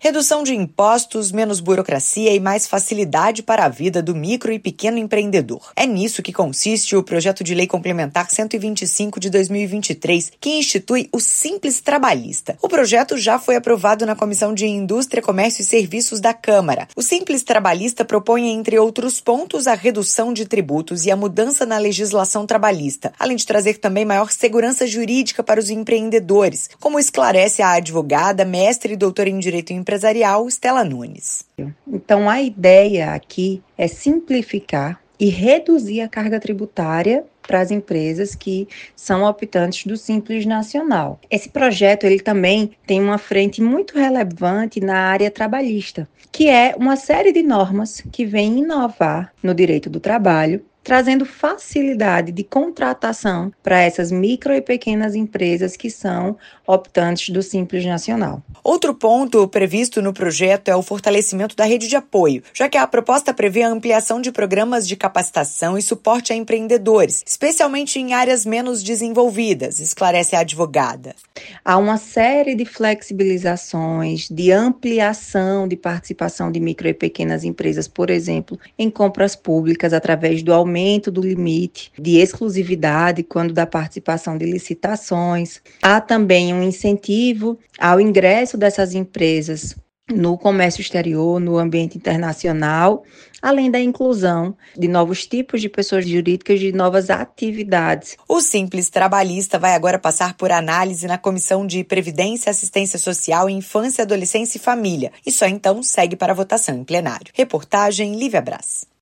Redução de impostos, menos burocracia e mais facilidade para a vida do micro e pequeno empreendedor. É nisso que consiste o projeto de lei complementar 125 de 2023, que institui o Simples Trabalhista. O projeto já foi aprovado na Comissão de Indústria, Comércio e Serviços da Câmara. O Simples Trabalhista propõe, entre outros pontos, a redução de tributos e a mudança na legislação trabalhista, além de trazer também maior segurança jurídica para os empreendedores, como esclarece a advogada, mestre e doutora em Direito Empresarial, Stella Nunes. Então, a ideia aqui é simplificar e reduzir a carga tributária para as empresas que são optantes do Simples Nacional. Esse projeto ele também tem uma frente muito relevante na área trabalhista, que é uma série de normas que vem inovar no direito do trabalho, trazendo facilidade de contratação para essas micro e pequenas empresas que são optantes do Simples Nacional. Outro ponto previsto no projeto é o fortalecimento da rede de apoio, já que a proposta prevê a ampliação de programas de capacitação e suporte a empreendedores, especialmente em áreas menos desenvolvidas, esclarece a advogada. Há uma série de flexibilizações, de ampliação de participação de micro e pequenas empresas, por exemplo, em compras públicas através do aumento do limite de exclusividade quando da participação de licitações. Há também um incentivo ao ingresso dessas empresas no comércio exterior, no ambiente internacional, além da inclusão de novos tipos de pessoas jurídicas, de novas atividades. O Simples Trabalhista vai agora passar por análise na Comissão de Previdência, Assistência Social, Infância, Adolescência e Família, e só então segue para votação em plenário. Reportagem Lívia Brás.